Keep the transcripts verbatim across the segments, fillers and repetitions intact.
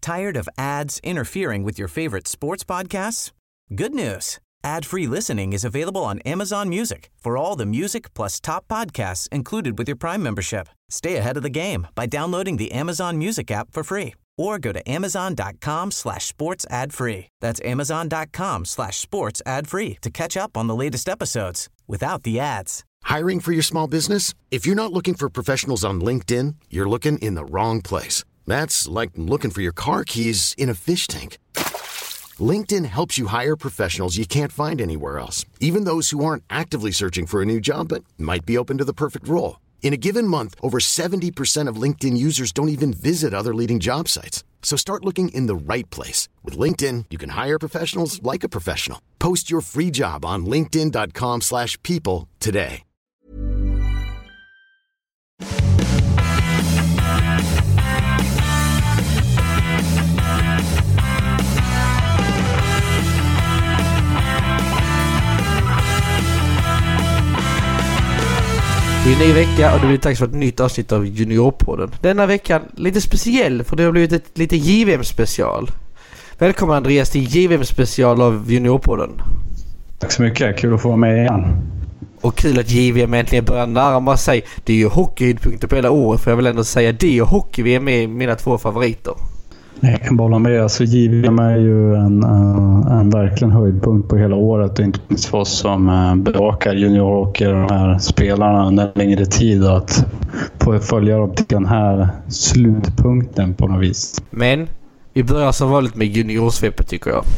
Tired of ads interfering with your favorite sports podcasts? Good news. Ad-free listening is available on Amazon Music for all the music plus top podcasts included with your Prime membership. Stay ahead of the game by downloading the Amazon Music app for free or go to amazon.com slash sports ad free. That's amazon.com slash sports ad free to catch up on the latest episodes without the ads. Hiring for your small business? If you're not looking for professionals on LinkedIn, you're looking in the wrong place. That's like looking for your car keys in a fish tank. LinkedIn helps you hire professionals you can't find anywhere else, even those who aren't actively searching for a new job but might be open to the perfect role. In a given month, over seventy percent of LinkedIn users don't even visit other leading job sites. So start looking in the right place. With LinkedIn, you can hire professionals like a professional. Post your free job on linkedin.com slash people today. Det är en ny vecka och det blir dags för ett nytt avsnitt av Juniorpodden. Denna veckan lite speciell för det har blivit ett lite J V M-special. Välkommen Andreas till J V M-special av Juniorpodden. Tack så mycket, kul att få vara med igen. Och kul att J V M äntligen börjar närma sig. Det är ju hockeyhöjdpunkter på hela året, för jag vill ändå säga det och hockey-V M är mina två favoriter. Jag kan bara med, alltså J V M är ju en, en, en verkligen höjdpunkt på hela året och inte minst för oss som bevakar juniorhockey och de här spelarna under längre tid att få följa dem till den här slutpunkten på något vis. Men vi börjar som vanligt med juniorsvepet tycker jag.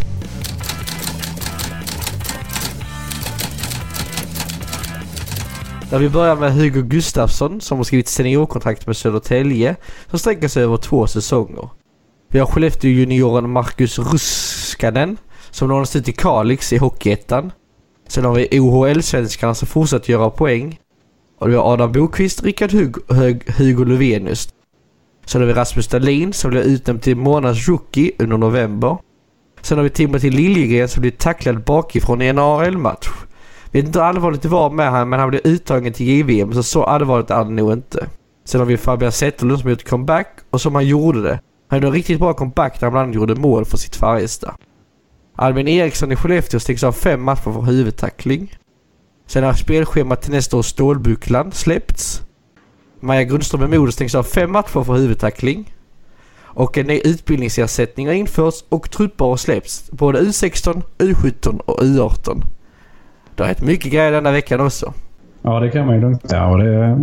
Där vi börjar med Hugo Gustafsson som har skrivit seniorkontrakt med Södertälje som sträcker sig över två säsonger. Vi har Skellefteå-junioren Marcus Ruskanen som lånas ut i Kalix i Hockeyettan. Sen har vi O H L-svenskarna som fortsätter göra poäng. Och vi har Adam Bokvist, Rickard Hug, Hug, Hugo Löfvenius. Sen har vi Rasmus Dahlin som blir utnämnd till månads rookie under november. Sen har vi Timothy Liljegren som blir tacklad bakifrån i en A H L-match. Vet inte hur allvarligt det var med han, men han blev uttagen till J V M så så allvarligt är det nog inte. Sen har vi Fabian Zetterlund som gjort comeback och som han gjorde det. Han gjorde en riktigt bra comeback där han bland annat gjorde mål för sitt Färjestad. Albin Eriksson i Skellefteå stängs av fem matcher för huvudtackling. Sen har spelschemat till nästa år Stålbucklan släppts. Maja Grundström med Modo stängs av fem matcher för huvudtackling. Och en ny utbildningsersättning har införts och trupper har släppts. Både U sexton, U sjutton och U arton. Det har hänt mycket grejer denna veckan också. Ja, det kan man ju lugnt säga. Och det,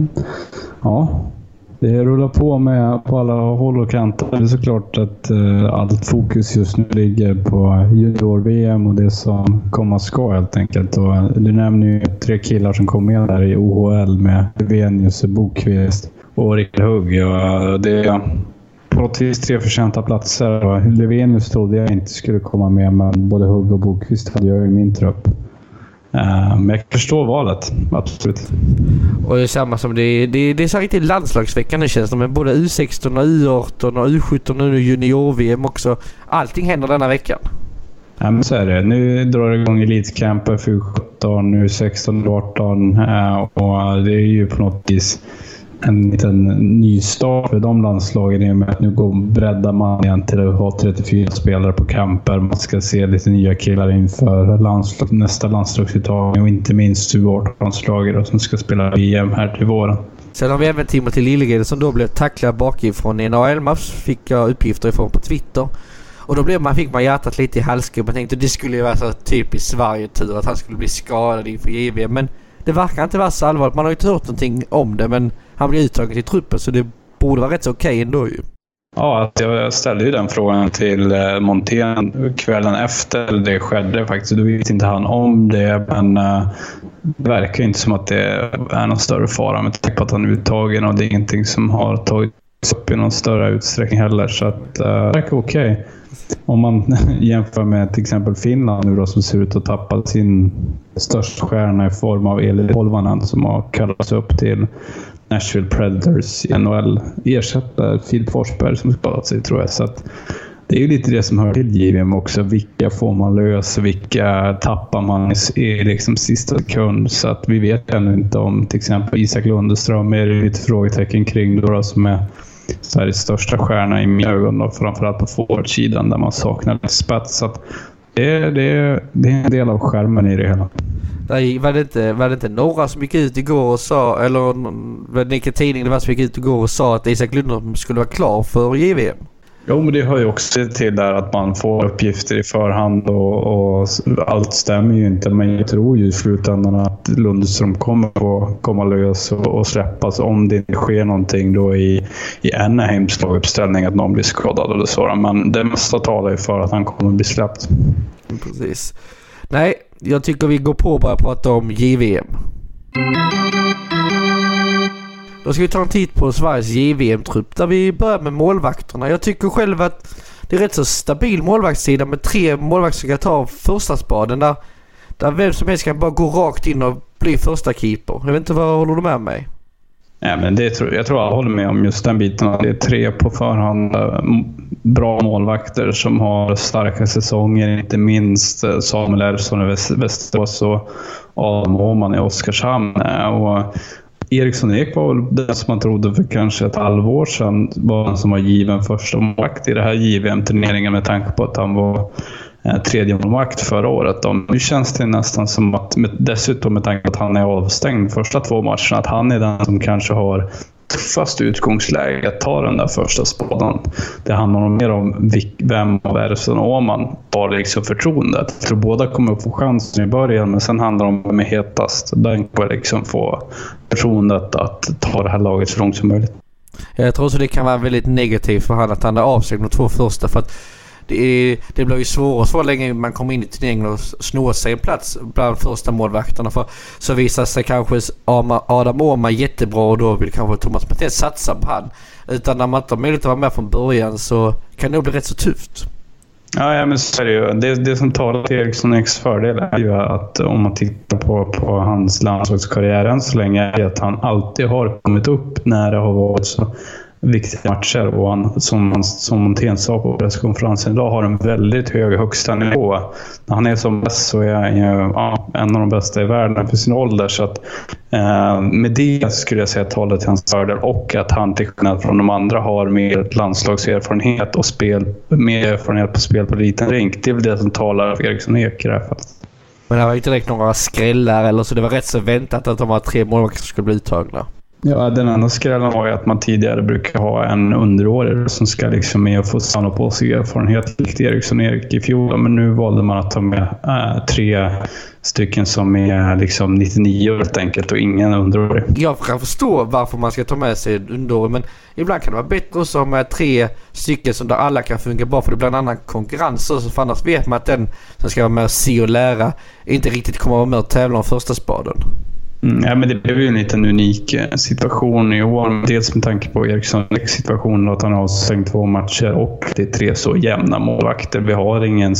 ja, det rullar på med på alla håll och kanter. Det är såklart att uh, allt fokus just nu ligger på junior-V M och det som komma ska helt enkelt. Och du nämner ju tre killar som kom med där i O H L med Löfvenius, Bokvist och Rickard Hugg. Och det är på något vis tre förtjänta platser. Och Löfvenius trodde jag inte skulle komma med, men både Hugg och Bokvist hade jag i min trupp. Uh, men jag förstår valet, absolut. Och det är samma som det det, det är så riktigt landslagsveckan nu känns det, med både U sexton och U arton och U sjutton och nu junior-V M också. Allting händer denna veckan. Ja, men så är det. Nu drar det igång elitcamper för U sjutton, U sexton, U arton uh, och det är ju på något vis en liten ny start för de landslagen i och med att nu går breddar man igen till att ha trettiofyra spelare på camper. Man ska se lite nya killar inför landslag, nästa landslagsuttagning och inte minst U arton-landslaget som ska spela V M här till våren. Sen har vi även Timothy Liljegren som då blev tacklad bakifrån i en A H L-match, fick jag uppgifter ifrån på Twitter. Och då blev man, fick man hjärtat lite i halsgropen. Man tänkte att det skulle ju vara så typiskt Sverige-tur att han skulle bli skadad inför J V M. Men det verkar inte vara så allvarligt. Man har ju inte hört någonting om det, men han blev uttagen till truppen så det borde vara rätt så okej ändå ju. Ja, jag ställde ju den frågan till Montén kvällen efter det skedde faktiskt. Då vet inte han om det, men det verkar inte som att det är någon större fara med tanke på att han är uttagen och det är ingenting som har tagits upp i någon större utsträckning heller. Så att det verkar okej. Om man jämför med till exempel Finland nu då, som ser ut att tappa sin största stjärna i form av Eli Polvanen som har kallats upp till Nashville Predators i N H L, ersätter Filip Forsberg som skadat sig tror jag. Så att det är ju lite det som hör till J V M också. Vilka får man lösa, vilka tappar man i liksom sista sekund. Så att vi vet ännu inte om till exempel Isak Lundeström är det lite frågetecken kring då, då som är Sveriges största stjärna i mina ögon, och framförallt på forwardsidan där man saknar spets. Så att det, det, det är en del av skärmen i det hela. Nej, var det inte, var det inte några som gick ut igår och sa, eller var det vilken tidning det var som gick ut igår och sa att Isak Lundholm skulle vara klar för J V M? Jo, men det hör ju också till där att man får uppgifter i förhand och, och allt stämmer ju inte. Men jag tror ju i slutändan att Lundström kommer att komma lös och, och släppas om det inte sker någonting då i, i Anaheims laguppställning, att någon blir skadad eller så. Men det mesta talar ju för att han kommer att bli släppt. Precis. Nej, jag tycker vi går på och bara prata om J V M. Då ska vi ta en titt på Sveriges J V M-trupp där vi börjar med målvakterna. Jag tycker själv att det är rätt så stabil målvaktssida med tre målvakter som kan ta första spaden där, där vem som helst kan bara gå rakt in och bli första keeper. Jag vet inte, vad håller du med mig? Ja, men det tror, jag tror jag håller med om just den biten. Det är tre på förhand bra målvakter som har starka säsonger, inte minst Samuel Ersson i Västerås och Adam Åhman i Oskarshamn. Och Eriksson Ek var väl den som man trodde för kanske ett halvår sedan var den som var given första målvakt i det här J V M-turneringen, med tanke på att han var eh, tredje målvakt förra året. Och nu känns det nästan som att, med, dessutom med tanke på att han är avstängd första två matcherna, att han är den som kanske har tuffast utgångsläge att ta den där första spaden. Det handlar mer om vem av Ersson och Åhman har liksom förtroendet. Jag tror båda kommer att få chansen i början, men sen handlar det om vem är hetast. Den kommer liksom få förtroendet att ta det här laget så långt som möjligt. Jag tror så det kan vara väldigt negativt för han att han är avstängd de två första, för att det, är, det blir ju svårare så länge man kommer in i turneringen och snor sig en plats bland första målvakterna, för så visar sig kanske Adam Åhman jättebra och då vill kanske Thomas Mattias satsa på han. Utan när man inte har möjlighet att vara med från början så kan det bli rätt så tufft. Ja, ja men så är det ju. Det, det som talar till Eriksson Eks fördel är ju att om man tittar på, på hans landslagskarriär än så länge, är att han alltid har kommit upp när det har varit så viktiga matcher, och han, som, som Montén sa på presskonferensen idag, har en väldigt hög högsta nivå. När han är som bäst så är han ju ja, en av de bästa i världen för sin ålder, så att eh, med det skulle jag säga att talet till hans fördel, och att han till skillnad från de andra har mer landslagserfarenhet och spel, mer erfarenhet på spel på liten rink. Det är väl det som talar för Eriksson Ek i det här fallet. Men det var inte direkt några skrällar eller så, det var rätt så väntat att de var tre målvakter som skulle bli uttagna. Ja, den enda skrällen var ju att man tidigare brukar ha en underårig som ska liksom med och få stanna på sig erfarenhet likt Eriksson Erik i fjol. Men nu valde man att ta med äh, tre stycken som är liksom nittionio helt enkelt och ingen underårig. Jag kan förstå varför man ska ta med sig underårig, men ibland kan det vara bättre att ha med tre stycken som där alla kan fungera bra, för det blir en annan konkurrens. Så för annars vet man att den som ska vara med och se och lära inte riktigt kommer att vara med och tävla om första spaden. Mm, ja, men det blev ju en liten unik situation i år. Dels med tanke på Erikssons situation att han har stängt två matcher och det är tre så jämna målvakter. Vi har ingen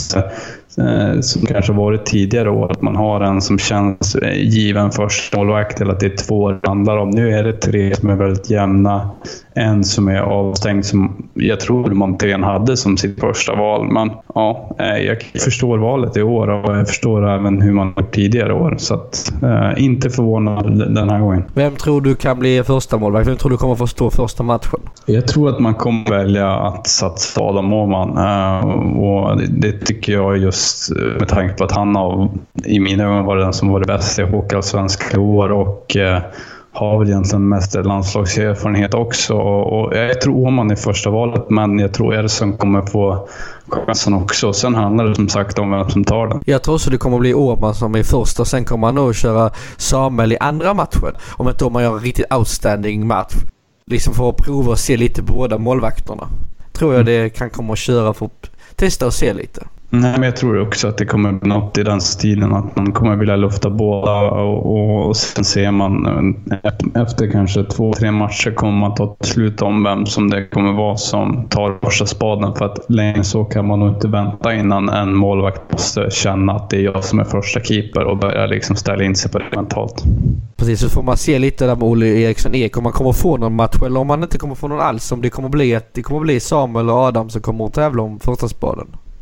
eh, som kanske varit tidigare år, att man har en som känns given först målvakt, eller att det är två det handlar om. Nu är det tre som är väldigt jämna. En som är avstängd som jag tror Montén hade som sitt första val. Men ja, jag förstår valet i år och jag förstår även hur man har tidigare år. Så att, eh, inte förvånad den här gången. Vem tror du kan bli första målvakt? Vem tror du kommer få stå första matchen? Jag tror att man kommer välja att satsa Adam Åhman. Eh, och det, det tycker jag just med tanke på att han har i mina ögon varit den som var det bästa i hockeyallsvenskan i år och eh, har väl egentligen mest landslagserfarenhet också. Och, och jag tror Åhman är första valet, men jag tror Ersson kommer få chansen också. Sen handlar det som sagt om vem som tar den. Jag tror så det kommer bli Åhman som är första, och sen kommer han nog köra Samuel i andra matchen. Om inte Åhman gör en riktigt outstanding match. Liksom för att prova och se lite båda målvakterna. Tror jag det kan komma att köra för att testa och se lite. Nej, men jag tror också att det kommer bli något i den stilen, att man kommer vilja lufta båda och, och, och sen ser man efter kanske två, tre matcher kommer man ta ett slut om vem som det kommer vara som tar första spaden, för att länge så kan man nog inte vänta innan en målvakt måste känna att det är jag som är första keeper och börja liksom ställa in sig på det mentalt. Precis, så får man se lite där med Olle Eriksson Ek om man kommer få någon match eller om man inte kommer få någon alls, om det kommer bli att det kommer bli Samuel och Adam som kommer att tävla om första spaden.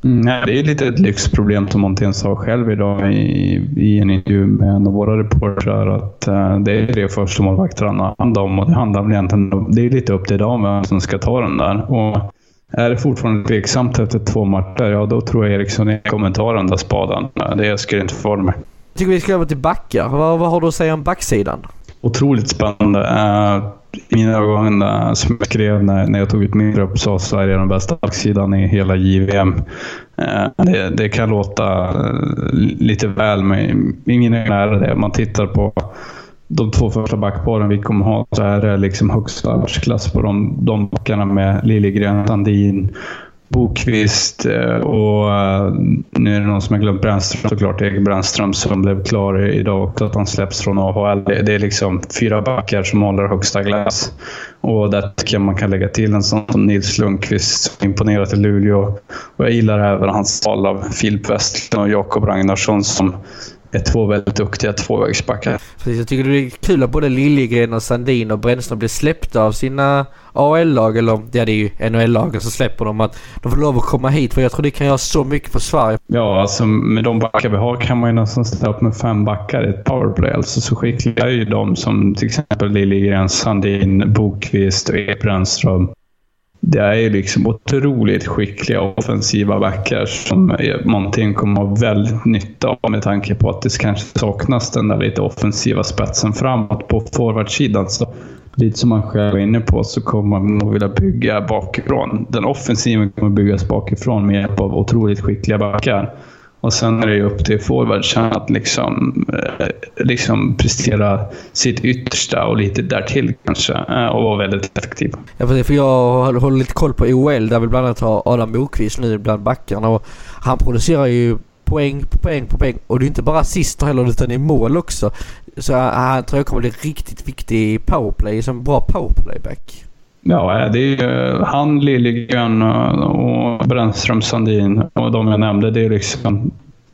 Mm, nej, det är lite ett lyxproblem som Montén sa själv idag i, i en intervju med en av våra reportrar, att uh, det är det första målvakterna handlar om, och det handlar väl egentligen, det är lite upp till dem vem som ska ta den där. Och är det fortfarande tveksamt efter två matcher, ja då tror jag Eriksson är kommentaren där spaden. Det skulle inte förvåna mig. Jag tycker vi ska över till backar. Vad, vad har du att säga om backsidan? Otroligt spännande. Uh, I mina ögon uh, som jag skrev när, när jag tog ut min grupp, så Sverige är den bästa backsidan i hela J V M. Uh, det, det kan låta uh, lite väl, men i mina ögon är det. Man tittar på de två första backparen vi kommer ha, så är det liksom högsta världsklass på de, de backarna med Liljegren, Sandin, Bokvist och nu är det någon som har glömt Brännström, såklart Erik Brännström som blev klar idag också, att han släpps från A H L. Det är liksom fyra backar som håller högsta klass, och där kan man kan lägga till en sån som Nils Lundqvist som imponerat i Luleå, och jag gillar även hans val av Filip Westlund och Jakob Ragnarsson som är två väldigt duktiga tvåvägsbackar. Precis, jag tycker det är kul att både Liljegren och Sandin och Brännström blir släppta av sina A H L-lag, eller ja, det är ju N H L-lagen som släpper dem, att de får lov att komma hit, för jag tror det kan göra så mycket för Sverige. Ja, alltså med de backar vi har kan man ju nästan ställa upp med fem backar i ett powerplay. Alltså så skickliga är ju de som till exempel Liljegren, Sandin, Bokvist och Erik Brännström. Det är ju liksom otroligt skickliga offensiva backar som Montén kommer att ha väldigt nytta av, med tanke på att det kanske saknas den där lite offensiva spetsen framåt på forwardsidan. Så lite som man själv är inne på, så kommer man nog vilja bygga bakifrån. Den offensiven kommer byggas bakifrån med hjälp av otroligt skickliga backar. Och sen är det ju upp till forwardsen att liksom, eh, liksom prestera sitt yttersta och lite därtill kanske, eh, och vara väldigt effektiv. Ja, för jag håller lite koll på O L där vi bland annat har Adam Bokvist nu bland backarna, och han producerar ju poäng på poäng på poäng, och det är inte bara assister heller utan i mål också. Så han tror jag kommer bli riktigt viktig i powerplay, som bra powerplayback. Ja, det är han, Liljegren och Brännström, Sandin och de jag nämnde. Det är liksom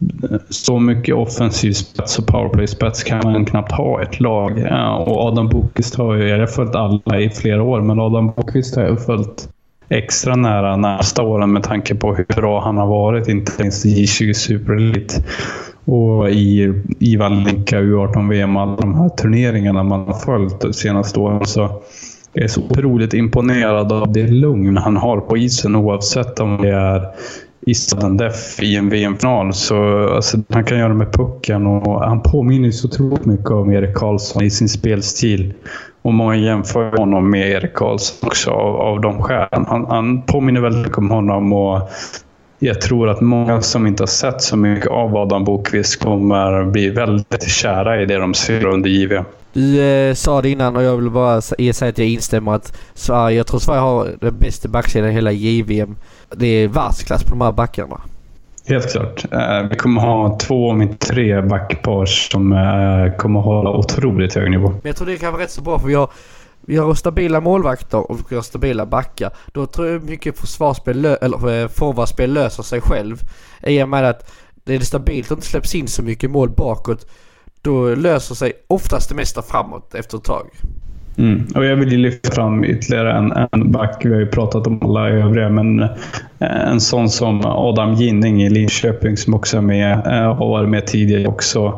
så mycket offensiv spets och powerplay-spets kan man knappt ha ett lag. Och Adam Bokvist har ju, jag har följt alla i flera år, men Adam Bokvist har jag följt extra nära nästa åren med tanke på hur bra han har varit, inte minst i J tjugo Super Elite och i Ivan Linka U arton V M, alla de här turneringarna man har följt de senaste åren. Så jag är så otroligt imponerad av det lugn han har på isen, oavsett om det är i sudden def i en V M-final. Så alltså, han kan göra med pucken, och han påminner så otroligt mycket om Erik Karlsson i sin spelstil. Och många jämför honom med Erik Karlsson också av, av de skälen. Han, han påminner väldigt mycket om honom, och jag tror att många som inte har sett så mycket av Adam Bokvist kommer bli väldigt kära i det de ser under J V M. Du eh, sa det innan, och jag vill bara säga att jag instämmer att Sverige, jag tror Sverige har den bästa backsidan i hela J V M. Det är världsklass på de här backarna. Helt klart. Eh, vi kommer ha två, om inte tre backpar som eh, kommer hålla otroligt hög nivå. Men jag tror det kan vara rätt så bra, för vi har, vi har stabila målvakter och vi har stabila backar. Då tror jag mycket försvarsspel lö- eller forwardspel löser sig själv. I och med att det är stabilt och inte släpps in så mycket mål bakåt, då löser sig oftast det mesta framåt efter ett tag. Mm. Och jag vill lyfta fram ytterligare en, en back. Vi har ju pratat om alla övriga, men en sån som Adam Ginning i Linköping som också är med, har varit med tidigare också.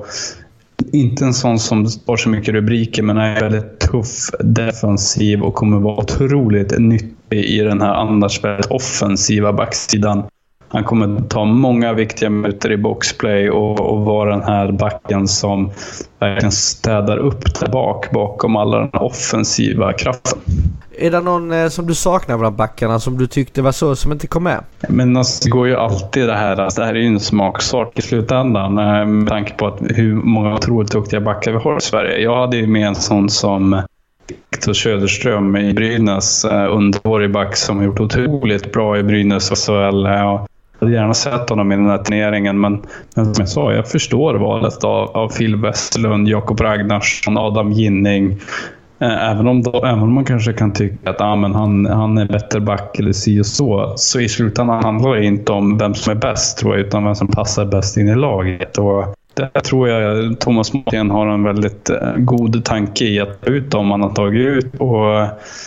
Inte en sån som har så mycket rubriker, men är väldigt tuff, defensiv och kommer vara otroligt nyttig i den här annars väldigt offensiva backsidan. Han kommer ta många viktiga minuter i boxplay och, och vara den här backen som verkligen städar upp där bak, bakom alla den offensiva kraften. Är det någon eh, som du saknar bland backarna som du tyckte var så som inte kom med? Men alltså, det går ju alltid det här. Alltså, det här är ju en smaksak i slutändan eh, med tanke på att hur många otroligt duktiga backar vi har i Sverige. Jag hade ju med en sån som Viktor Söderström i Brynäs, eh, underårig back som har gjort otroligt bra i Brynäs och så väl. Och jag hade gärna sett honom i den här turneringen, men, men som jag sa, jag förstår valet av, av Phil Westlund, Jakob Ragnarsson, Adam Ginning. Även om, då, även om man kanske kan tycka att ah, men han, han är bättre back eller si och så, så i slutändan handlar det inte om vem som är bäst, tror jag, utan vem som passar bäst in i laget. Och där tror jag Thomas Montén har en väldigt god tanke i att ta ut dem han har tagit ut. Och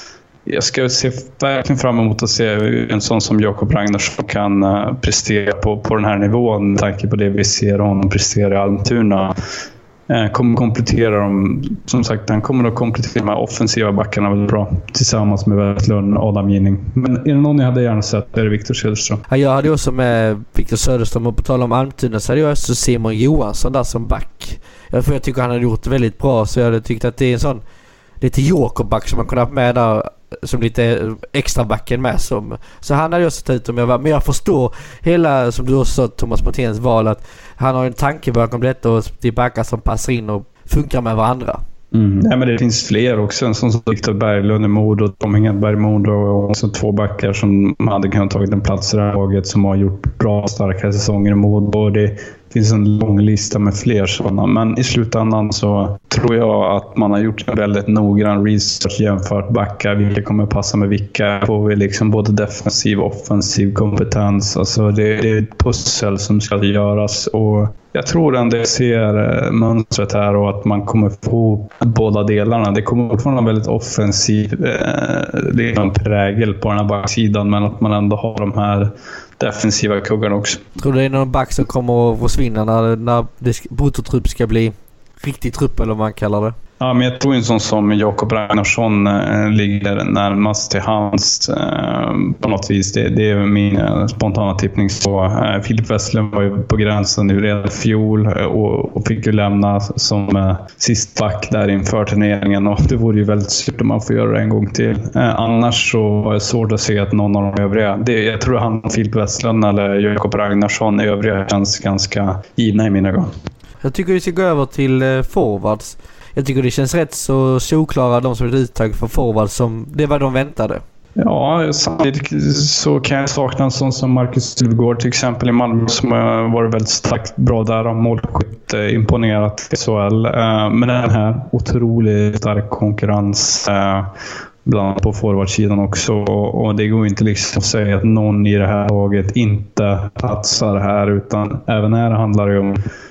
jag ska se verkligen fram emot att se en sån som Jakob Ragnarsson kan uh, prestera på, på den här nivån med tanke på det vi ser honom prestera i Almtuna. Uh, kommer komplettera dem, som sagt, han kommer att komplettera de här offensiva backarna väldigt bra tillsammans med Westlund och Adam Ginning. Men är det någon jag hade gärna sett är det Viktor Söderström. Ja, jag hade också med Viktor Söderström, och på tal om Almtuna så hade jag också Simon Johansson där som back. Jag, för jag tycker han hade gjort väldigt bra, så jag hade tyckt att det är en sån lite jokerback som man kunde ha med där, som lite extra backen med som. Så han hade jag sett ut om jag var, men jag förstår hela, som du också sa, Thomas Monténs val, att han har en tanke bakom detta och det är backar som passar in och funkar med varandra. Mm. Nej, men det finns fler också, en sån som Viktor Berglund i Mod och Tom Hedberg i Mod, och också två backar som hade kunnat tagit en plats i det här laget som har gjort bra starka säsonger i Mod, och det finns en lång lista med fler sådana. Men i slutändan så tror jag att man har gjort en väldigt noggrann research jämfört backar, vilka kommer passa med vilka, får vi liksom både defensiv och offensiv kompetens. Alltså det, det är ett pussel som ska göras, och jag tror ändå jag ser mönstret här och att man kommer få båda delarna. Det kommer fortfarande vara väldigt offensiv eh, liksom prägel på den här backsidan, men att man ändå har de här defensiva kuggarna också. Tror du det är någon back som kommer att försvinna när, när brutotrupp ska bli riktig trupp, eller vad man kallar det? Ja, men jag tror en sån som Jakob Ragnarsson eh, ligger närmast till hands eh, på något vis. Det, det är min eh, spontana tippning. Så eh, Filip Westlund var ju på gränsen nu redan i fjol och, och fick ju lämna som eh, sist back där inför turneringen, och det vore ju väldigt surt om man får göra det en gång till. Eh, annars så var det svårt att se att någon av de övriga, det, jag tror han Filip Westlund eller Jakob Ragnarsson, övriga känns ganska givna i mina ögon. Jag tycker vi ska gå över till eh, forwards. Jag tycker det känns rätt så solklara de som är uttag för forward som det var de väntade. Ja, samtidigt så kan jag sakna en sån som Marcus Sylvegård till exempel i Malmö, som har varit väldigt starkt bra där och målskytt imponerat i S H L. Men den här otroligt stark konkurrens bland annat på forwardsidan också, och det går inte liksom att säga att någon i det här laget inte platsar här, utan även här handlar det om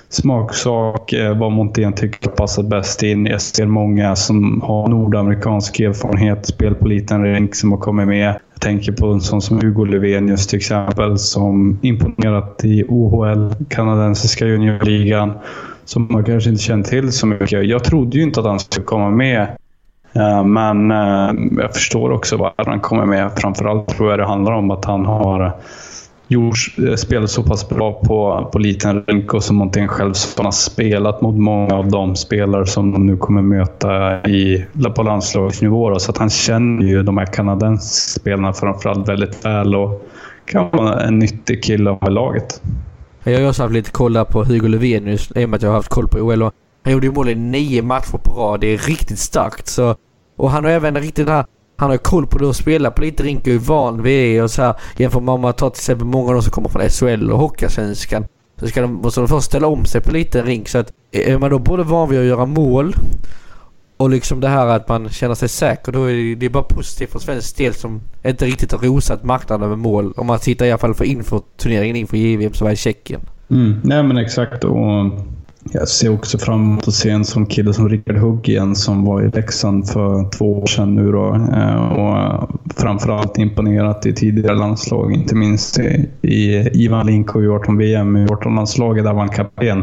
smaksak, vad Montén tycker passar bäst in. Jag ser många som har nordamerikansk erfarenhet, spel på liten rink, som har kommit med. Jag tänker på en sån som Hugo Lövenius till exempel, som imponerat i O H L, kanadensiska juniorligan, som man kanske inte känner till så mycket. Jag trodde ju inte att han skulle komma med, men jag förstår också varför han kommer med. Framförallt tror jag det handlar om att han har gjort spelet så pass bra på, på liten rink, och som Montén själv har spelat mot många av de spelare som de nu kommer möta i, på landslagsnivå. Så att han känner ju de här kanadensiska spelarna framförallt väldigt väl och kan vara en nyttig kille av laget. Jag har också haft lite koll på Hugo Lövenius i och med att jag har haft koll på O L. Han gjorde ju mål i nio matcher på rad. Det är riktigt starkt. Så, och han har även riktigt här, han har koll på det och spelar på lite rink och är van vid det. Och så här, jämför med om man tar till exempel många av dem som kommer från S H L och Hockeyallsvenskan, så ska de, måste de först ställa om sig på lite rink. Så att är man då både van vid att göra mål och liksom det här att man känner sig säker, då är det, det är bara positivt för svensk del som inte riktigt har rosat marknaden med mål. Om man tittar i alla fall för inför turneringen inför J V M som var i Tjeckien. Mm, nej men exakt, och jag ser också fram emot att se en sån kille som Rickard Hugg igen, som var i Leksand för två år sedan nu då, och framförallt imponerat i tidigare landslag, inte minst i Ivan Link och arton V M i arton-landslaget där var han kapten.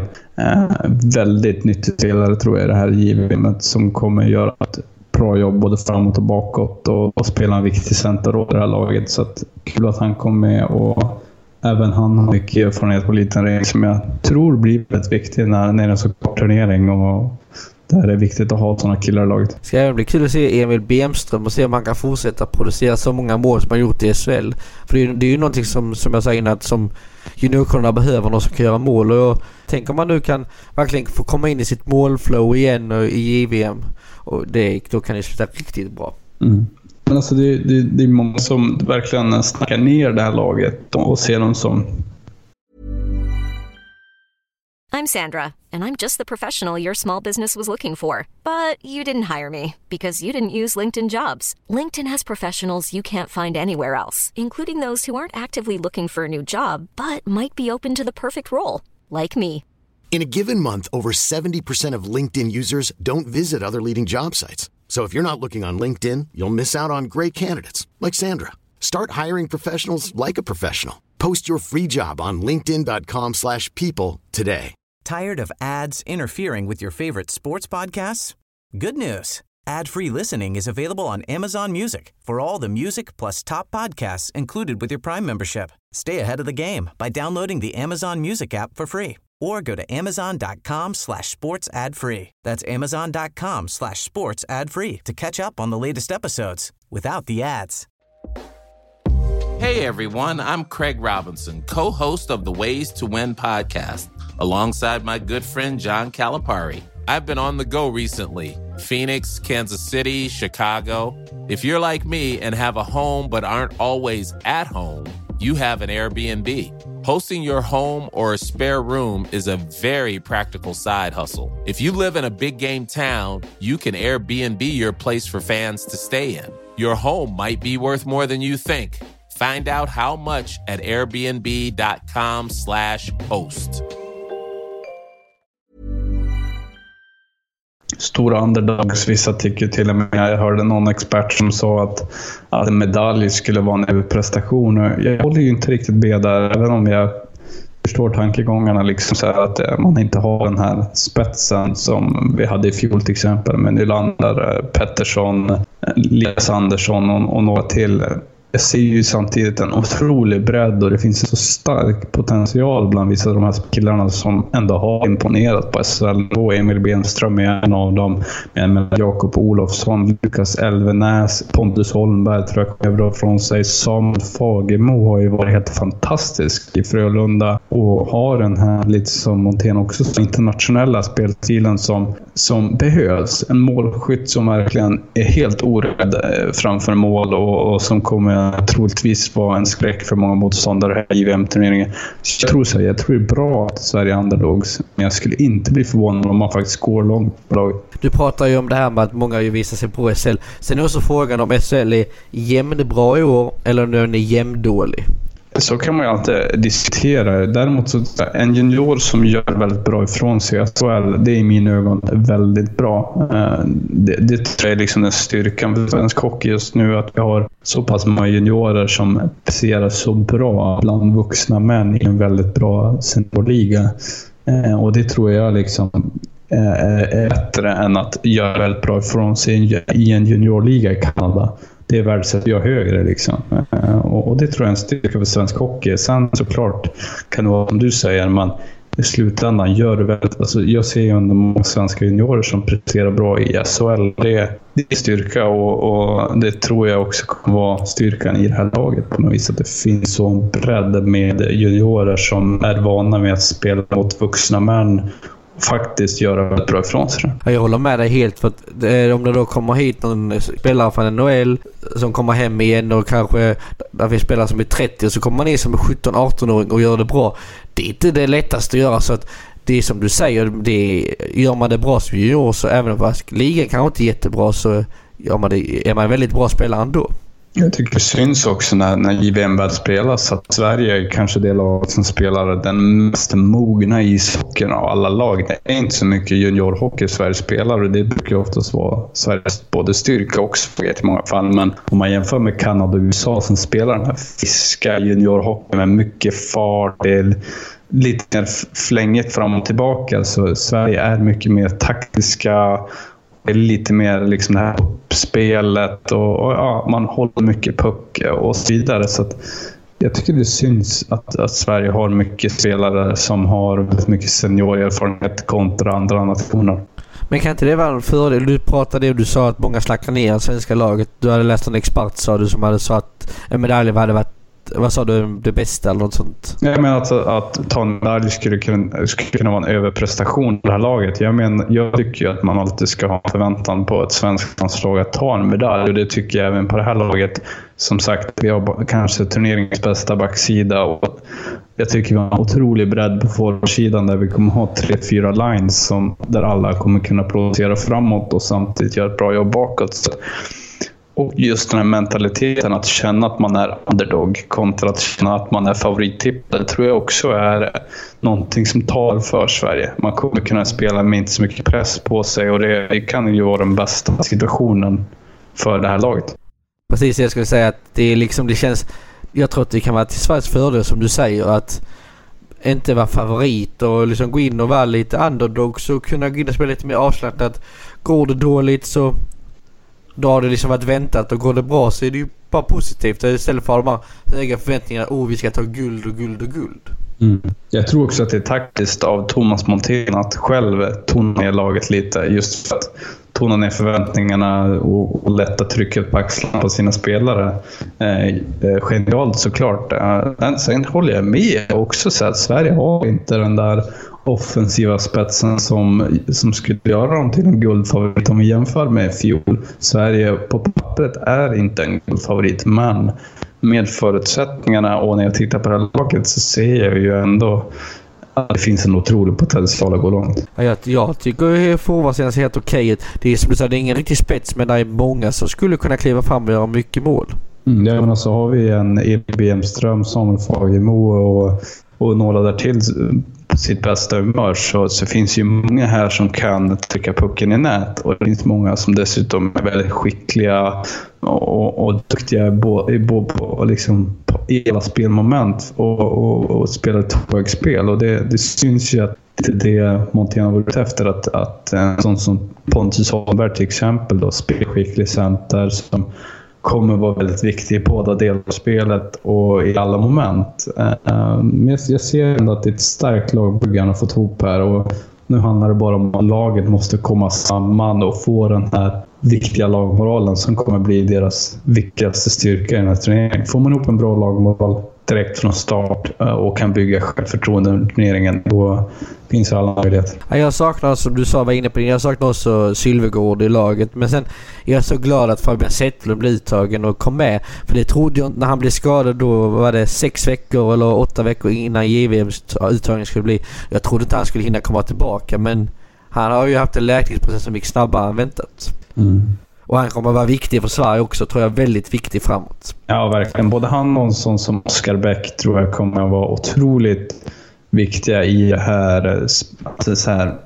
Väldigt nyttig spelare tror jag i det här J V M som kommer göra ett bra jobb både framåt och bakåt och, och spela en viktig centerroll i det här laget, så att kul att han kom med. Och även han har mycket erfarenhet på liten rink som jag tror blir väldigt viktig när, när det är en så kort turnering, och där är det viktigt att ha sådana killar i laget. Ska även bli kul att se Emil Bemström och se om han kan fortsätta producera så många mål som han gjort i S H L. För det är, det är ju någonting som, som jag sa innan, att som juniorkorna behöver någon som kan göra mål, och tänk om man nu kan verkligen få komma in i sitt målflow igen i J V M, och det, då kan det sluta riktigt bra. Mm. Men alltså det, det, det är många som verkligen snackar ner det här laget och ser dem som... I'm Sandra, and I'm just the professional your small business was looking for. But you didn't hire me because you didn't use LinkedIn Jobs. LinkedIn has professionals you can't find anywhere else, including those who aren't actively looking for a new job, but might be open to the perfect role, like me. In a given month, over seventy percent of LinkedIn users don't visit other leading job sites. So if you're not looking on LinkedIn, you'll miss out on great candidates like Sandra. Start hiring professionals like a professional. Post your free job on linkedin dot com slash people today. Tired of ads interfering with your favorite sports podcasts? Good news. Ad-free listening is available on Amazon Music for all the music plus top podcasts included with your Prime membership. Stay ahead of the game by downloading the Amazon Music app for free or go to amazon dot com slash sports ad free. That's amazon dot com slash sports ad free to catch up on the latest episodes without the ads. Hey everyone, I'm Craig Robinson, co-host of the Ways to Win podcast, alongside my good friend John Calipari. I've been on the go recently. Phoenix, Kansas City, Chicago. If you're like me and have a home but aren't always at home, you have an Airbnb. Hosting your home or a spare room is a very practical side hustle. If you live in a big game town, you can Airbnb your place for fans to stay in. Your home might be worth more than you think. Find out how much at airbnb dot com slash host. Stora underdogs, vissa tycker till och med. Jag hörde någon expert som sa att, att en medalj skulle vara en överprestation. Jag håller ju inte riktigt med där, även om jag förstår tankegångarna liksom så här att man inte har den här spetsen som vi hade i fjol till exempel med Nylander, Pettersson, Elias Andersson och, och några till. Jag ser ju samtidigt en otrolig bredd och det finns en så stark potential bland vissa av de här killarna som ändå har imponerat på S H L. Och Emil Benström är en av dem, med Jakob Olofsson, Lukas Elvenäs, Pontus Holmberg tror jag kommer bra från sig. Samuel Fagemo har ju varit helt fantastisk i Frölunda och har den här lite som Montén också, så internationella spelstilen som, som behövs. En målskytt som verkligen är helt orädd framför mål och, och som kommer troligtvis vara en skräck för många motståndare här i V M-turneringen. Jag tror så, jag tror det är bra att Sverige är underdogs, men jag skulle inte bli förvånad om man faktiskt går långt på lag. Du pratar ju om det här med att många ju visar sig på S L. Sen är också frågan om S L är jämnbra i år eller om den är jämndålig. Så kan man ju alltid diskutera. Däremot så en junior som gör väldigt bra ifrån sig S H L, det är i mina ögon väldigt bra. Det, det tror jag är liksom den styrkan för svensk hockey just nu, att vi har så pass många juniorer som presterar så bra bland vuxna män i en väldigt bra seniorliga. Och det tror jag liksom är bättre än att göra väldigt bra ifrån sig i en juniorliga i Kanada. Det är världsätt jag högre liksom. Och, och det tror jag är en styrka för svensk hockey. Sen såklart kan det vara som du säger, men i slutändan gör det väldigt, alltså jag ser ju under många svenska juniorer som presterar bra i S H L. Det, det är styrka och, och det tror jag också kommer vara styrkan i det här laget på något vis, att det finns så en bredd med juniorer som är vana med att spela mot vuxna män faktiskt göra väldigt bra ifrån sig. Jag håller med dig helt, för att om det då kommer hit någon spelare från N H L som kommer hem igen och kanske där vi spelar som är trettio, så kommer man in som är sjutton arton-åring och gör det bra. Det är inte det lättaste att göra, så att det är som du säger, det gör man det bra som junior, så även om ligan kanske inte är jättebra, så gör man det, är man en väldigt bra spelare ändå. Jag tycker det syns också när, när J V M väl spelas att Sverige är kanske det lag som spelar den mest mogna ishockeyn av alla lag. Det är inte så mycket juniorhockey Sverige spelar, och det brukar oftast vara Sveriges både styrka och svaghet i många fall. Men om man jämför med Kanada och U S A som spelar den här fiska juniorhockey med mycket fart, lite mer flängigt fram och tillbaka, så Sverige är mycket mer taktiska, lite mer liksom det här uppspelet och, och ja, man håller mycket puck och så vidare. Så att jag tycker det syns att, att Sverige har mycket spelare som har väldigt mycket seniorerfarenhet kontra andra nationer. Men kan inte det vara en fördel? Du pratade och du sa att många slackar ner svenska laget. Du hade läst en expert, sa du, som hade sagt att en medalj hade varit, vad sa du, det bästa eller något sånt? Jag menar att, att ta en medalj skulle kunna, skulle kunna vara en överprestation på det här laget. Jag menar, jag tycker ju att man alltid ska ha förväntan på ett svenskt landslag att ta en medalj, och det tycker jag även på det här laget. Som sagt, vi har kanske turneringens bästa backsida, och jag tycker vi har en otrolig bredd på forwardsidan där vi kommer ha tre, fyra lines som, där alla kommer kunna producera framåt och samtidigt göra ett bra jobb bakåt. Så Och just den här mentaliteten att känna att man är underdog kontra att känna att man är favorittippad tror jag också är någonting som tar för Sverige. Man kommer kunna spela med inte så mycket press på sig och det, det kan ju vara den bästa situationen för det här laget. Precis, jag skulle säga att det är liksom, det känns, jag tror att det kan vara till Sveriges fördel som du säger, att inte vara favorit och liksom gå in och vara lite underdog, så kunna gå in och spela lite mer avslappnat. Går det dåligt så då har det liksom varit väntat, och går det bra så är det ju bara positivt istället för de här höga förväntningarna, åh oh, vi ska ta guld och guld och guld. Mm. Jag tror också att det är taktiskt av Thomas Montén att själv tona ner laget lite, just för att tona ner förväntningarna och, och lätta trycket på axlarna på sina spelare. Eh, genialt såklart. Eh, sen håller jag med också, så att Sverige har inte den där offensiva spetsen som, som skulle göra dem till en guldfavorit om vi jämför med fjol. Sverige på pappret är inte en guldfavorit, men med förutsättningarna och när jag tittar på det här laget så ser jag ju ändå att det finns en otrolig potential att gå långt. Ja, jag, jag tycker forwardsidan ser helt okej. Det är som du sa, det är ingen riktig spets, men det är många som skulle kunna kliva fram och göra mycket mål. Mm, ja, men alltså har vi en E B M-ström, Samuel Fagemo och, och några där till på sitt bästa humör, så, så finns ju många här som kan trycka pucken i nät, och det finns många som dessutom är väldigt skickliga och, och duktiga på, på, på, liksom, på hela spelmoment och, och, och spelar ett högspel, och det, det syns ju att det är det Montén har varit efter, att, att en sån som Pontus Holmberg till exempel då, spelskicklig center som kommer vara väldigt viktig i båda delar av spelet och i alla moment. Men jag ser ändå att det är ett starkt lag han har fått ihop här, och nu handlar det bara om att laget måste komma samman och få den här viktiga lagmoralen som kommer bli deras viktigaste styrka i den här turneringen. Får man ihop en bra lagmoral direkt från start och kan bygga självförtroende under turneringen, då finns alla möjligheter. Ja, jag saknar, som du sa, var inne på det, jag saknar också Sylvegård i laget, men sen jag är så glad att Fabian Zetterlund blev uttagen och kom med, för det trodde jag när han blev skadad, då var det sex veckor eller åtta veckor innan J V M:s uttagning skulle bli. Jag trodde inte han skulle hinna komma tillbaka, men han har ju haft en läkningsprocess som gick snabbare än väntat. Mm. Och han kommer vara viktig för Sverige också, tror jag, väldigt viktig framåt. Ja, verkligen. Både han och en sån som Oskar Bäck tror jag kommer att vara otroligt viktiga i det här, alltså så här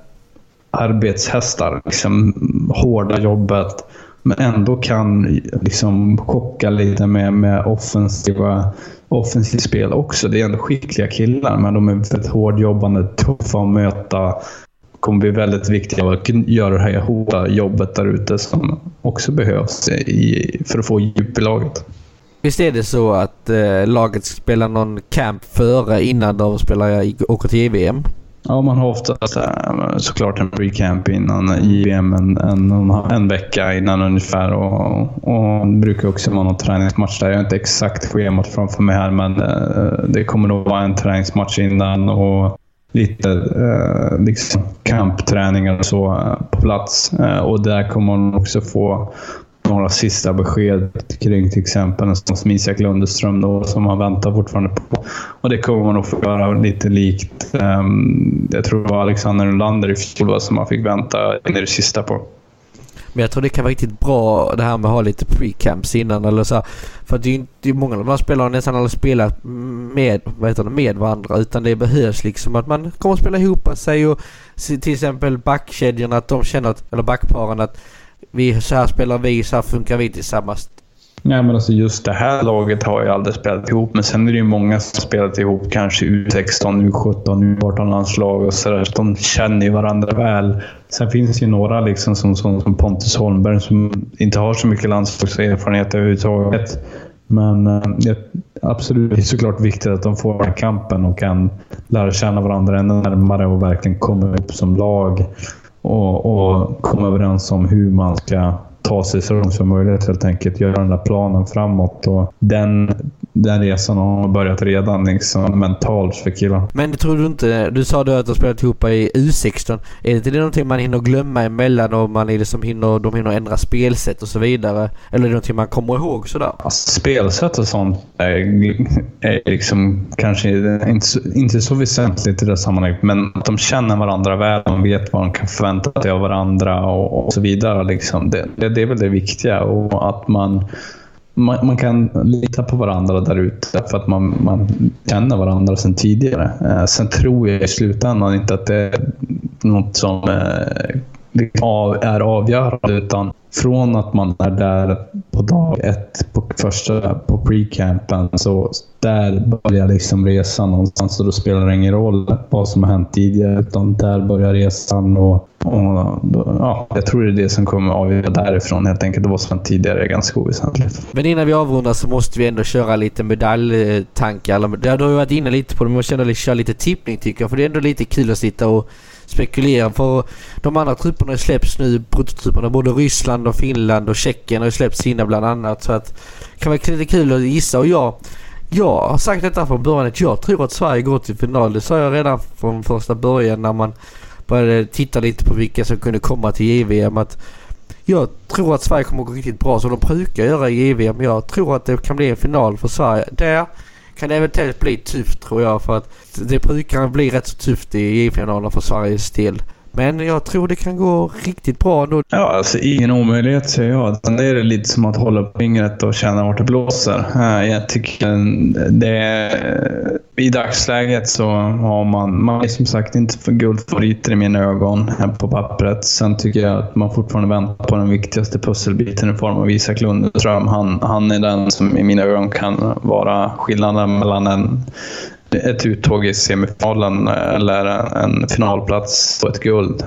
arbetshästar, liksom hårda jobbet, men ändå kan liksom chocka lite med, med offensiva offensivt spel också. Det är ändå skickliga killar, men de är väldigt hårdjobbande, tuffa att möta. Kommer bli väldigt viktigt att göra det här hårda jobbet där ute som också behövs i, för att få djup i laget. Visst är det så att eh, laget spelar någon camp före innan de spelar i, åker till J V M? Ja, man har ofta såklart en pre-camp innan J V M en, en, en vecka innan ungefär, och, och det brukar också vara någon träningsmatch där. Jag har inte exakt schemat framför mig här, men eh, det kommer nog vara en träningsmatch innan och lite eh, liksom kampträningar och så eh, på plats. Eh, och där kommer man också få några sista besked kring till exempel en sån som Isak Lundeström då, som man väntar fortfarande på. Och det kommer man nog få göra lite likt. Eh, jag tror det var Alexander Nylander i fjol som man fick vänta in i det sista på. Men jag tror det kan vara riktigt bra det här med att ha lite pre-camps innan eller så. För det är ju inte många av de här spelarna nästan alla spelar med, vad heter det, med varandra, utan det behövs liksom att man kommer att spela ihop sig, och till exempel backkedjorna, att de känner att, eller backparen, att vi, så här spelar vi, så här funkar vi tillsammans. Ja, men alltså just det här laget har ju aldrig spelat ihop, men sen är det ju många som spelat ihop, kanske U sexton, U sjutton, U arton-landslag och sådär, så de känner ju varandra väl. Sen finns ju några liksom som, som, som Pontus Holmberg som inte har så mycket landslagserfarenhet överhuvudtaget. Men eh, absolut, det är såklart viktigt att de får den här kampen och kan lära känna varandra ännu närmare och verkligen komma upp som lag och, och komma överens om hur man ska ta sig så långt som möjligt, helt enkelt göra den där planen framåt. Och den, den resan har börjat redan liksom, mentalt för killar. Men tror du inte, du sa då att de spelat ihop i U sexton, är det inte det någonting man hinner glömma emellan och man är det som hinner, de hinner ändra spelsätt och så vidare, eller är det någonting man kommer ihåg sådär? Alltså, spelsätt och sånt är, är liksom kanske inte så, inte så väsentligt i det sammanhanget, men att de känner varandra väl, de vet vad de kan förvänta sig av varandra och, och så vidare liksom. det, det, det är väl det viktiga, och att man Man, man kan lita på varandra där ute för att man, man känner varandra sedan tidigare. Eh, sen tror jag i slutändan inte att det är något som eh, är avgörande, utan från att man är där på dag ett på första på pre-campen, så där börjar liksom resan någonstans, och då spelar det ingen roll vad som har hänt tidigare, utan där börjar resan, och, och då, ja, jag tror det är det som kommer avgöra därifrån helt enkelt. Det var som tidigare är ganska oväsentligt. Men innan vi avrundar så måste vi ändå köra lite medaljtankar. Det har du varit inne lite på det, men måste ändå köra lite tippning tycker jag, för det är ändå lite kul att sitta och spekulera, för de andra trupperna släpps nu, prototyperna, både Ryssland och Finland och Tjeckien har släppt sina bland annat, så att det kan vara lite kul att gissa. Och jag, jag har sagt detta från början att jag tror att Sverige går till final. Det sa jag redan från första början när man började titta lite på vilka som kunde komma till J V M, att jag tror att Sverige kommer gå riktigt bra, så de brukar göra i J V M. Jag tror att det kan bli en final för Sverige. Där kan det eventuellt bli tufft tror jag, för att det brukar bli rätt så tufft i J V M-finalerna för Sveriges del. Men jag tror det kan gå riktigt bra ändå. Ja, alltså ingen omöjlighet säger jag. Det är lite som att hålla på fingret och känna vart det blåser. Jag tycker det är, i dagsläget så har man, man är som sagt inte för guldfavoriter i mina ögon här på pappret. Sen tycker jag att man fortfarande väntar på den viktigaste pusselbiten i form av Isak Lundström. Han, han är den som i mina ögon kan vara skillnaden mellan en ett uttåg i semifinalen eller en finalplats på ett guld.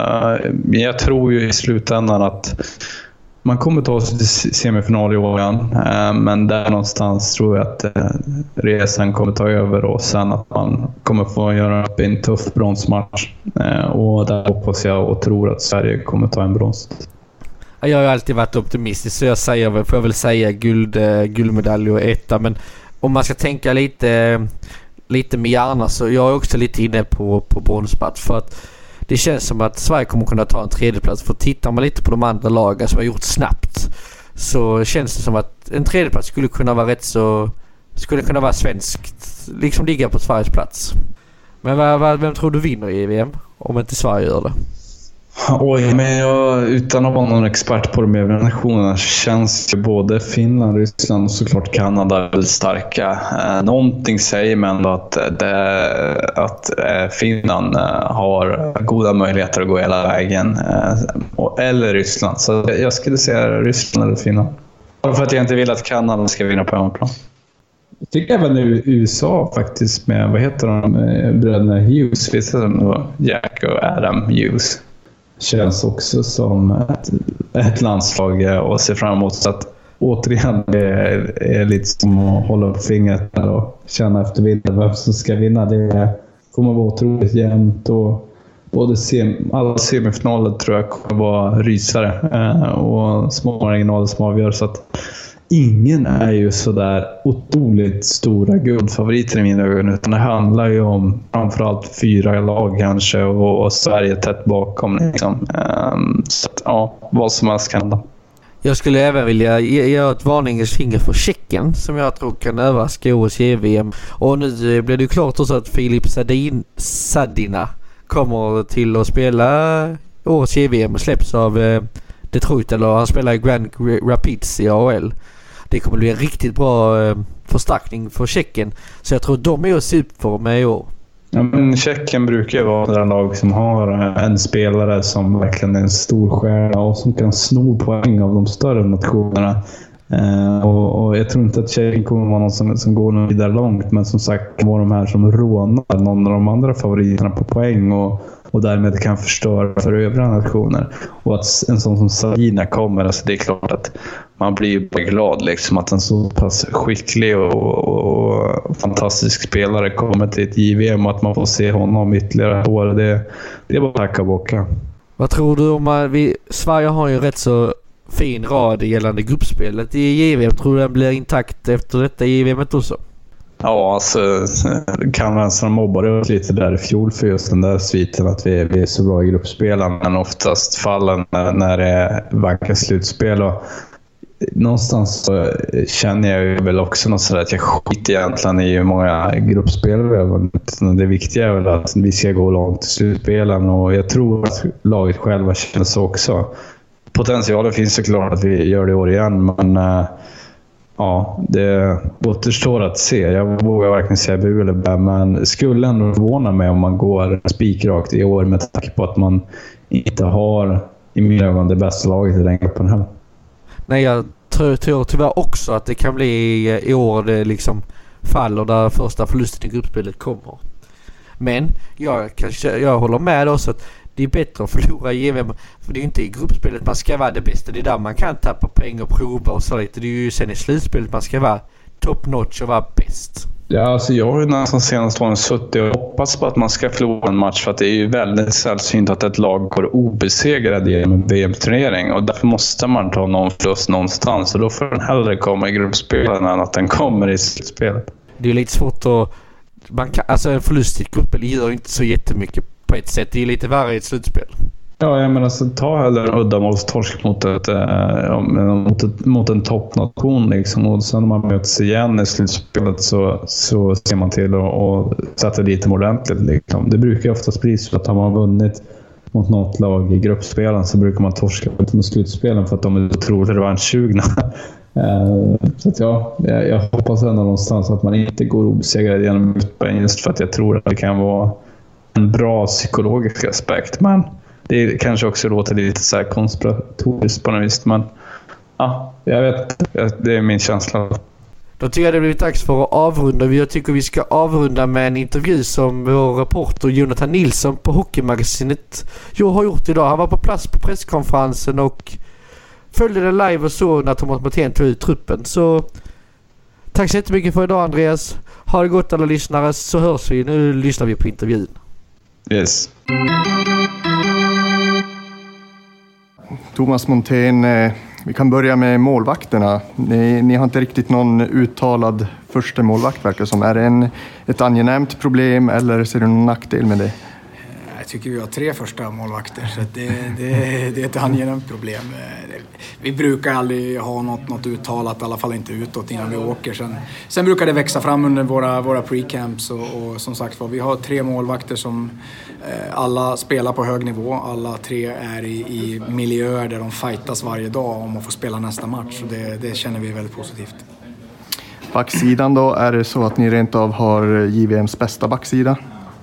Jag tror ju i slutändan att man kommer ta sig till semifinal i år igen, men där någonstans tror jag att resan kommer ta över, och sen att man kommer få göra en tuff bronsmatch, och där hoppas jag och tror att Sverige kommer ta en brons. Jag har ju alltid varit optimistisk, så jag säger, får jag väl säga guld, guldmedalj och etta, men om man ska tänka lite lite med hjärna, så jag är också lite inne på, på bronsmatch, för att det känns som att Sverige kommer kunna ta en tredjeplats, för tittar man lite på de andra lagen som har gjort snabbt, så känns det som att en tredjeplats skulle kunna vara rätt så skulle kunna vara svenskt, liksom ligga på Sveriges plats. Men vad, vad, vem tror du vinner i V M om inte Sverige gör det? Oj, men jag, utan att vara någon expert på de övriga nationerna, känns ju både Finland, Ryssland och såklart Kanada väldigt starka. Eh, någonting säger mig ändå att, det, att eh, Finland eh, har goda möjligheter att gå hela vägen. Eh, och, eller Ryssland. Så jag skulle säga Ryssland eller Finland. Bara för att jag inte vill att Kanada ska vinna på hemmaplan. Jag tycker även nu U S A faktiskt med, vad heter de, bröderna Hughes, visst är de Jack och Adam Hughes. Känns också som ett, ett landslag och ser fram emot, så att återigen det är, är lite som att hålla upp fingret och känna efter vinden vem som ska vinna. Det kommer vara otroligt jämnt, och både sem, alla semifinaler tror jag kommer vara rysare och små marginaler som avgör, så att ingen är ju så där otroligt stora guldfavoriter i mina ögon, utan det handlar ju om framförallt fyra lag kanske, och, och Sverige tätt bakom liksom. Um, så att, ja, vad som helst kan hända. Jag skulle även vilja göra ett varningens finger för Tjeckien, som jag tror kan överraska årets J V M. Och nu blir det ju klart också att Filip Sadin, Sadina kommer till att spela årets J V M och släpps av eh, Detroit, eller han spelar i Grand Rapids i A H L. Det kommer bli en riktigt bra eh, förstärkning för Tjeckien, så jag tror de är super med i år. Ja, men Tjeckien brukar vara en lag som har en spelare som verkligen är en stor stjärna och som kan sno poäng av de större nationerna. Eh, och, och jag tror inte att Tjeckien kommer vara någon som, som går vidare långt, men som sagt var de här som rånar någon av de andra favoriterna på poäng och, och därmed kan förstöra för övriga nationer. Och att en sån som Sadina kommer, alltså det är klart att man blir glad liksom, att en så pass skicklig och, och, och fantastisk spelare kommer till ett J V M och att man får se honom ytterligare ett år. Det, det är bara att tacka och bocka. Vad tror du om att vi, Sverige har ju rätt så fin rad gällande gruppspelet i J V M. Tror du den blir intakt efter detta J V M också? Ja, alltså Kanadensarna mobbade lite där i fjol för just den där sviten att vi, vi är så bra i gruppspelen, men oftast fallen när, när det är vackra slutspel. Och någonstans så känner jag väl också något sådär att jag skiter egentligen i hur många gruppspel vi har vunnit. Det viktiga är väl att vi ska gå långt i slutspelen, och jag tror att laget själva känner så också. Potentialen finns såklart att vi gör det i år igen, men ja, det återstår att se. Jag vågar varken säga bu eller bä, men skulle ändå förvåna mig om man går spikrakt i år med tanke på att man inte har i mina ögon det bästa laget i den gruppen här. Nej, jag tror, tror tyvärr också att det kan bli i år det liksom faller där första förlusten i gruppspelet kommer. Men jag, kanske, jag håller med också att det är bättre att förlora J V M, för det är inte i gruppspelet man ska vara det bästa. Det är där man kan tappa poäng och prova och så lite. Det är ju sen i slutspelet man ska vara top notch och vara bäst. Ja, alltså jag har ju nästan senaste åren suttit och hoppats på att man ska förlora en match, för att det är ju väldigt sällsynt att ett lag går obesegrad i en V M-turnering, och därför måste man ta någon förlust någonstans, och då får den hellre komma i gruppspelen än att den kommer i slutspelet. Det är lite svårt att man kan, alltså en förlust i ett gruppspel gör inte så jättemycket på ett sätt. Det är lite värre i ett slutspel. Ja, jag menar, alltså, ta hellre en uddamålstorsk mot, ett, äh, mot, ett, mot en toppnation liksom. Och sen när man möts igen i slutspelet så, så ser man till och, och sätter dit ordentligt liksom. Det brukar oftast bli så att har man vunnit mot något lag i gruppspelen så brukar man torska mot slutspelen för att de är otroligt revanschsugna. Så att ja, jag hoppas ändå någonstans att man inte går obesegrad genom utspel, just för att jag tror att det kan vara en bra psykologisk aspekt, men det kanske också låter lite så här konspiratoriskt på något vis, men ja, jag vet, det är min känsla. Då tycker jag det blir dags för att avrunda. Jag tycker vi ska avrunda med en intervju som vår reporter Jonathan Nilsson på Hockeymagasinet jag har gjort idag. Han var på plats på presskonferensen och följde den live och så när Thomas Montén tog ut truppen. Så tack så jättemycket för idag, Andreas. Ha det gott alla lyssnare, så hörs vi. Nu lyssnar vi på intervjun. Yes. Thomas Montén, vi kan börja med målvakterna. Ni, ni har inte riktigt någon uttalad första målvakt verkar som. Är det en, ett angenämt problem eller ser du någon nackdel med det? Jag tycker vi har tre första målvakter, så det, det, det är ett angenämt problem. Vi brukar aldrig ha något, något uttalat, i alla fall inte utåt innan vi åker. Sen, sen brukar det växa fram under våra, våra pre-camps och, och som sagt vi har tre målvakter som eh, alla spelar på hög nivå. Alla tre är i, i miljöer där de fightas varje dag om att få spela nästa match, och det, det känner vi väldigt positivt. Backsidan då, är det så att ni rent av har J V M:s bästa backsida?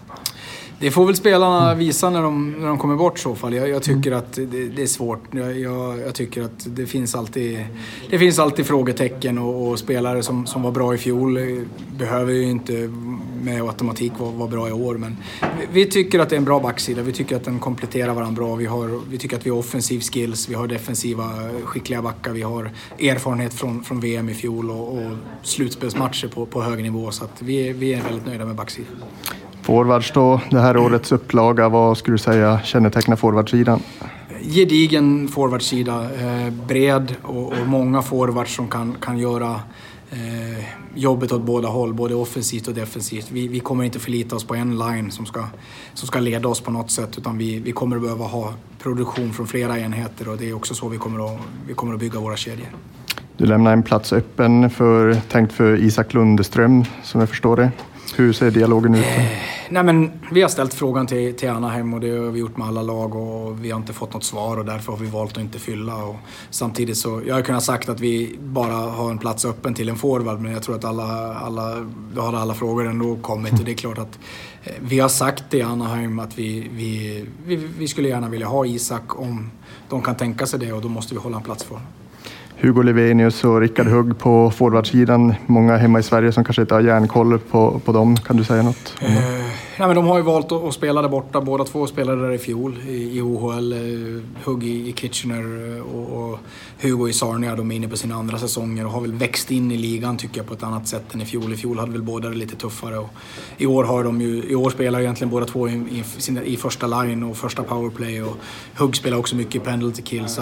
Det får väl spelarna visa när de, när de kommer bort i så fall. Jag, jag tycker att det, det är svårt. Jag, jag, jag tycker att det finns alltid, det finns alltid frågetecken och, och spelare som, som var bra i fjol behöver ju inte med automatik vara, vara bra i år. Men vi, vi tycker att det är en bra backsida. Vi tycker att den kompletterar varandra bra. Vi, har, vi tycker att vi har offensiv skills. Vi har defensiva skickliga backar. Vi har erfarenhet från, från V M i fjol och, och slutspelsmatcher på, på hög nivå. Så att vi, vi är väldigt nöjda med backsidan. Forwards då, det här årets upplaga, vad skulle du säga kännetecknar forwardsidan? Gedigen forwardsida, eh, bred och, och många forwards som kan, kan göra eh, jobbet åt båda håll, både offensivt och defensivt. Vi, vi kommer inte förlita oss på en line som ska, som ska leda oss på något sätt, utan vi, vi kommer att behöva ha produktion från flera enheter, och det är också så vi kommer att, vi kommer att bygga våra kedjor. Du lämnar en plats öppen för, tänkt för Isak Lundström, som jag förstår det. Hur ser dialogen ut? Eh, nej men, vi har ställt frågan till, till Anaheim, och det har vi gjort med alla lag, och vi har inte fått något svar, och därför har vi valt att inte fylla. Och samtidigt så, jag har kunnat sagt att vi bara har en plats öppen till en forward, men jag tror att alla, alla, då har alla frågor ändå kommit, och det är klart att eh, vi har sagt till Anaheim att vi, vi, vi, vi skulle gärna vilja ha Isak om de kan tänka sig det, och då måste vi hålla en plats för honom. Hugo Levenius och Rickard Hugg på forwardsidan. Många hemma i Sverige som kanske inte har järnkoll på, på dem. Kan du säga något? Eh, ja, men de har ju valt att, att spela där borta. Båda två spelade där i fjol i, i O H L. Eh, Hugg i, i Kitchener och, och Hugo i Sarnia. De är inne på sina andra säsonger och har väl växt in i ligan, tycker jag, på ett annat sätt än i fjol. I fjol hade väl båda det lite tuffare. Och i år har de ju, i år spelar egentligen båda två i, i, i första line och första powerplay. Och Hugg spelar också mycket i penalty kill. Så att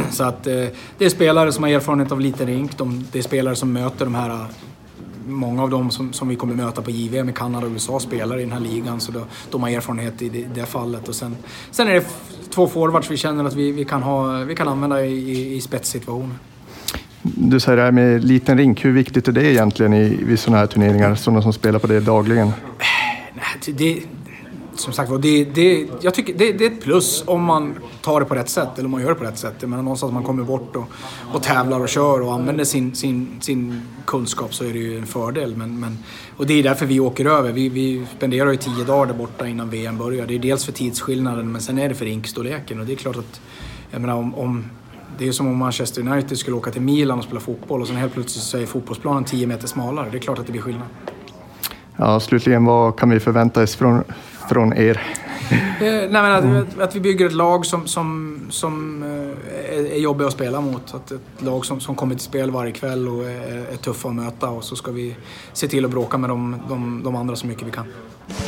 Så att eh, det är spelare som har erfarenhet av liten rink. De, det är spelare som möter de här, många av dem som, som vi kommer möta på J V M i Kanada och U S A spelar i den här ligan. Så då, de har erfarenhet i det, i det fallet. Och sen, sen är det f- två forwards vi känner att vi, vi, kan, ha, vi kan använda i, i, i spetssituationer. Du säger det här med liten rink. Hur viktigt är det egentligen i, vid sådana här turneringar? Sådana som spelar på det dagligen? Nej, det, som sagt var, det, det, jag tycker det, det är ett plus om man tar det på rätt sätt. Eller om man gör det på rätt sätt. Men någonstans man kommer bort och, och tävlar och kör och använder sin, sin, sin kunskap, så är det ju en fördel. Men, men, och det är därför vi åker över. Vi, vi spenderar ju tio dagar där borta innan V M börjar. Det är dels för tidsskillnaden, men sen är det för rinkstorleken. Och det är klart att, jag menar, om... om det är som om Manchester United skulle åka till Milan och spela fotboll och sen helt plötsligt så är fotbollsplanen tio meter smalare. Det är klart att det blir skillnad. Ja, slutligen, vad kan vi förvänta oss från, från er? Eh, nej, men att, att vi bygger ett lag som, som, som eh, är jobbiga att spela mot. Att ett lag som, som kommer till spel varje kväll och är, är tuffa att möta. Och så ska vi se till att bråka med de, de, de andra så mycket vi kan.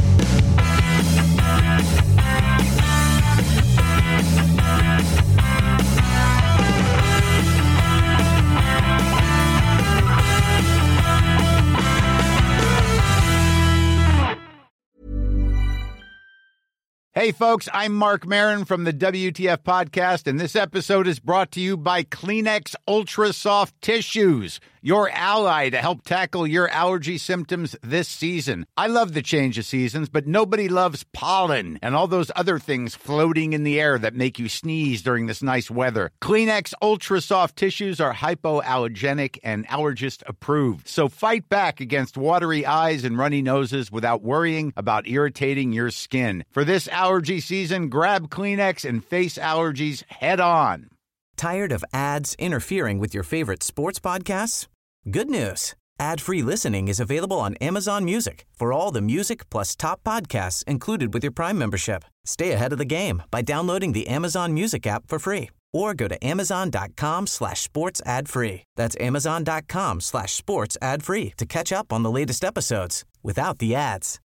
Hey, folks, I'm Mark Maron from the W T F Podcast, and this episode is brought to you by Kleenex Ultra Soft Tissues, your ally to help tackle your allergy symptoms this season. I love the change of seasons, but nobody loves pollen and all those other things floating in the air that make you sneeze during this nice weather. Kleenex Ultra Soft Tissues are hypoallergenic and allergist approved, so fight back against watery eyes and runny noses without worrying about irritating your skin. For this allergy season, grab Kleenex and face allergies head on. Tired of ads interfering with your favorite sports podcasts? Good news. Ad-free listening is available on Amazon Music for all the music plus top podcasts included with your Prime membership. Stay ahead of the game by downloading the Amazon Music app for free or go to amazon.com slash sports ad free. That's amazon.com slash sports ad free to catch up on the latest episodes without the ads.